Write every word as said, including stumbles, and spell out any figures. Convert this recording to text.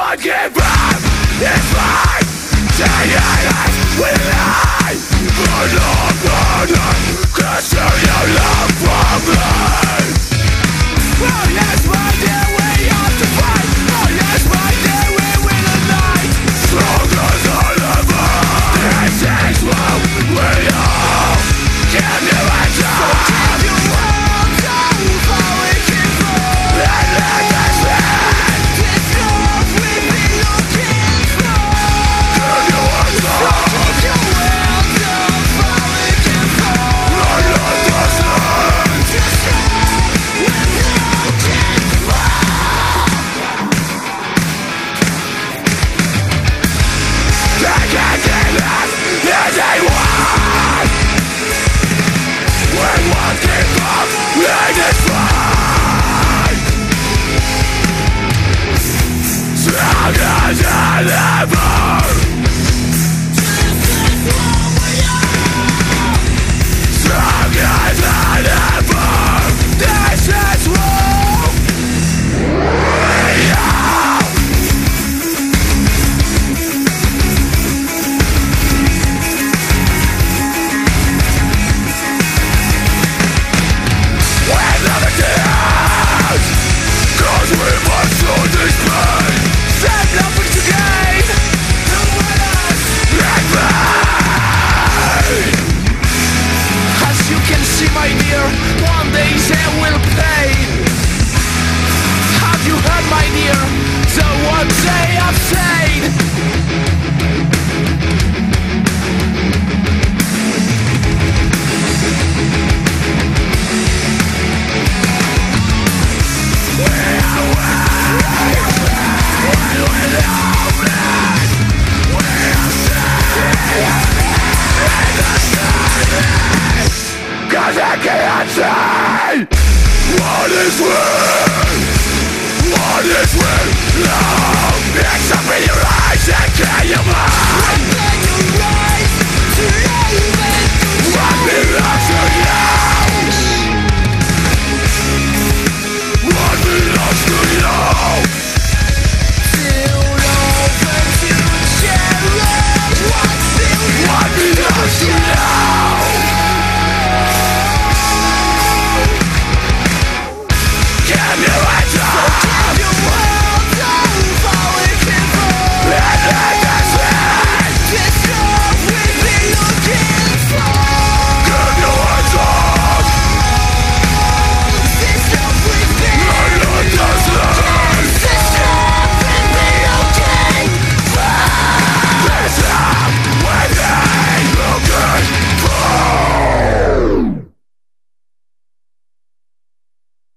won't give up. It's mine. Saying we lie. But not gonna consider your love for me. Oh yes, my dear, we have to fight. Oh yes, my dear, we win the night. Strong as all of us. This is what we are. Give you a chance. So keep your hands up before we keep on. And let us win. This love we've been looking for. Give you a chance. So keep your hands up before we keep on. And let us win. This love we've been looking for. They can't give us anyone. We won't give up in this fight. Strong as ever. Strong as ever. This is who we are. We're never tears, 'cause we must show this pain. Save nothing to gain. No one else like me. As you can see, my dear, one day they will pay. Have you heard, my dear, the words they have said? Cause I can't say what is real, what is real. Love, it's up in your eyes, I can't